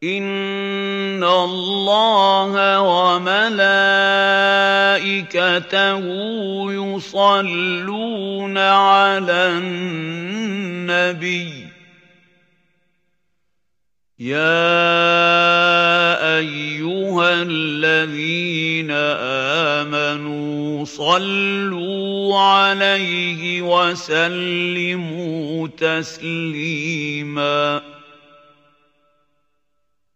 إِنَّ اللَّهَ وَمَلَائِكَتَهُ يُصَلُّونَ عَلَى النَّبِيِّ يَا أَيُّهَا الَّذِينَ آمَنُوا صَلُّوا عَلَيْهِ وَسَلِّمُوا تَسْلِيمًا